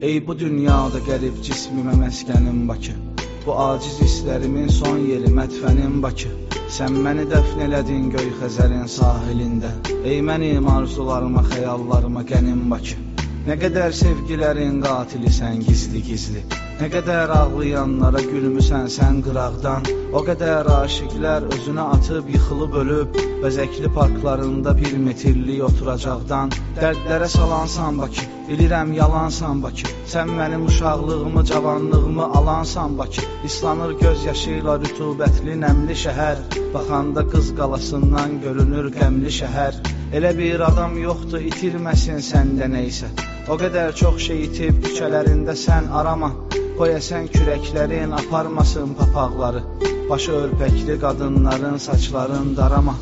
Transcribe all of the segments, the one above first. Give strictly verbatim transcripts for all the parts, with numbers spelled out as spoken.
Ey bu dünyada qərib cismimə məskənim Bakı, bu aciz hisslərimin son yeri mətfənim Bakı. Sən məni dəfn elədin göy Xəzərin sahilində, ey mənim arzularıma, xəyallarıma qənim Bakı. Nə qədər sevgilərin qatilisən gizli-gizli, nə qədər ağlayanlara gülmüsən sən qıraqdan, o qədər aşiqlər özünə atıb, yıxılıb ölüb, bəzəkli parklarında bir metirlik oturacaqdan. Dərdlərə salansan Bakı, bilirəm yalansan Bakı, sən mənim uşaqlığımı, cavanlığımı alansan Bakı. İslanır göz yaşıyla rütubətli nəmli şəhər, baxanda Qız Qalasından görünür qəmli şəhər. Elə bir adam yoxdur, itirməsin səndə neysə, o qədər çox şey itib küçələrində sən arama. Qoyasən kürəklərin, aparmasın papaqları, başı örpəkli qadınların saçların darama.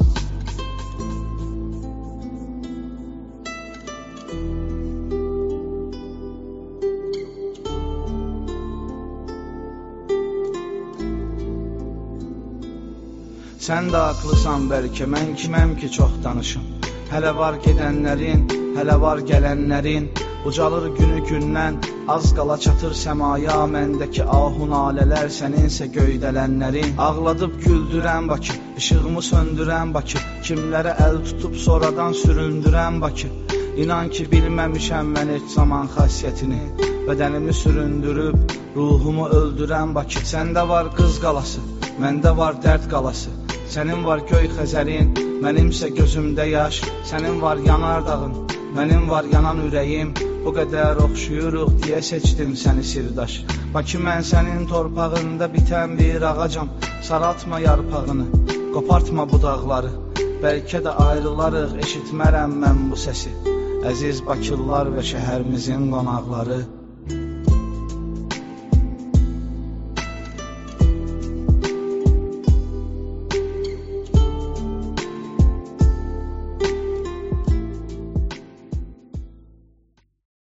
Sən də haqlısan bəlkə, mən kiməm ki çox danışım. Hələ var gedənlərin, hələ var gələnlərin, ucalır günü gündən, az qala çatır səmaya məndəki ahu nalələr, səninsə göydələnlərin. Ağladıb güldürən Bakı, işığımı söndürən Bakı, kimlərə əl tutub sonradan süründürən Bakı. İnan ki bilməmişəm mən heç zaman xasiyyətini, bədənimi süründürüb, ruhumu öldürən Bakı. Səndə var Qız Qalası, məndə var dərd qalası, sənin var göy Xəzərin, mənimsə gözümdə yaş. Sənin var yanardağın, mənim var yanan ürəyim, bu qədər oxşuyuruq deyə seçdim səni sirdaş. Bakı, mən sənin torpağında bitən bir ağacam, saraltma yarpağını, qopartma budaqları, bəlkə də ayrılarıq, eşitmərəm mən bu səsi. Əziz Bakılılar və şəhərimizin qonaqları.